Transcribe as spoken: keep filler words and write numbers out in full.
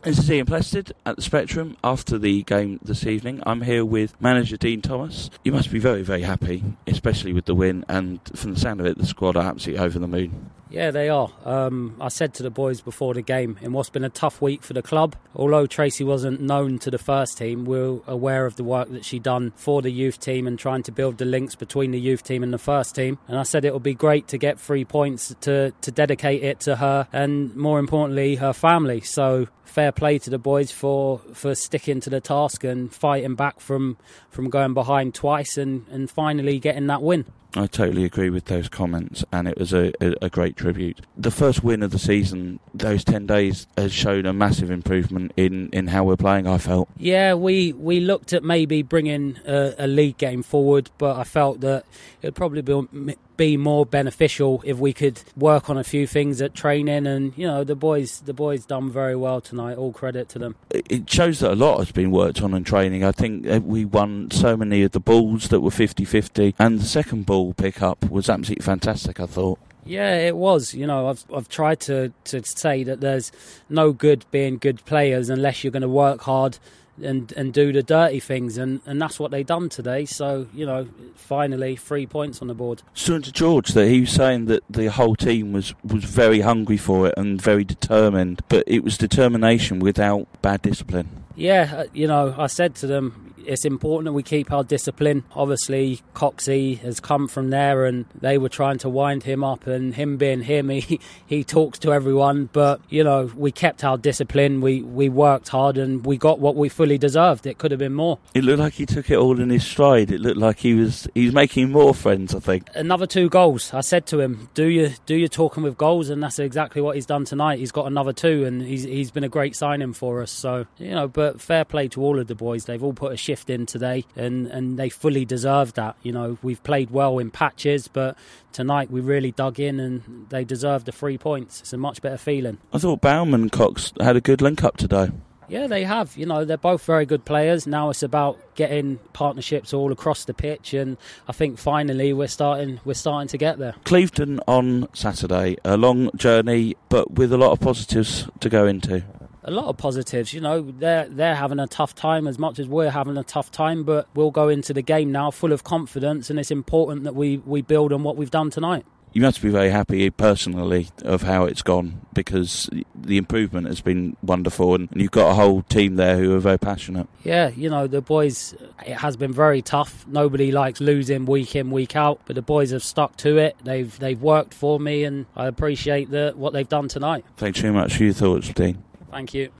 This is Ian Plested at the Spectrum after the game this evening. I'm here with manager Dean Thomas. You must be very, very happy, especially with the win, and from the sound of it, the squad are absolutely over the moon. Yeah, they are. Um, I said to the boys before the game, in what's been a tough week for the club, although Tracy wasn't known to the first team, we're aware of the work that she done for the youth team and trying to build the links between the youth team and the first team. And I said it would be great to get three points to, to dedicate it to her and, more importantly, her family. So fair play to the boys for, for sticking to the task and fighting back from, from going behind twice and, and finally getting that win. I totally agree with those comments, and it was a, a, a great tribute. The first win of the season, those ten days, has shown a massive improvement in, in how we're playing, I felt. Yeah, we, we looked at maybe bringing a, a league game forward, but I felt that it would probably be, be more beneficial if we could work on a few things at training. And, you know, the boys the boys done very well tonight, all credit to them. It shows that a lot has been worked on in training. I think we won so many of the balls that were fifty-fifty, and the second ball pick-up was absolutely fantastic, I thought. Yeah, it was. You know, I've I've tried to, to say that there's no good being good players unless you're going to work hard and and do the dirty things, and, and that's what they done today. So, you know, finally three points on the board. Stuart George, that he was saying that the whole team was, was very hungry for it and very determined, but it was determination without bad discipline. Yeah, you know, I said to them, it's important that we keep our discipline. Obviously, Coxie has come from there and they were trying to wind him up, and him being him, he, he talks to everyone. But, you know, we kept our discipline, we, we worked hard and we got what we fully deserved. It could have been more. It looked like he took it all in his stride. It looked like he was he was making more friends, I think. Another two goals. I said to him, do your, do your talking with goals, and that's exactly what he's done tonight. He's got another two and he's he's been a great signing for us. So, you know, but fair play to all of the boys. They've all put a shift in today, and, and they fully deserve that. You know, we've played well in patches, but tonight we really dug in and they deserve the three points. It's a much better feeling. I thought Bauman and Cox had a good link-up today. Yeah, they have. You know, they're both very good players. Now it's about getting partnerships all across the pitch, and I think finally we're starting we're starting to get there. Clevedon on Saturday, a long journey, but with a lot of positives to go into. A lot of positives, you know, they're, they're having a tough time as much as we're having a tough time, but we'll go into the game now full of confidence, and it's important that we, we build on what we've done tonight. You must be very happy personally of how it's gone, because the improvement has been wonderful, and you've got a whole team there who are very passionate. Yeah, you know, the boys, it has been very tough. Nobody likes losing week in, week out, but the boys have stuck to it. They've they've worked for me, and I appreciate the, what they've done tonight. Thanks very much for your thoughts, Dean. Thank you.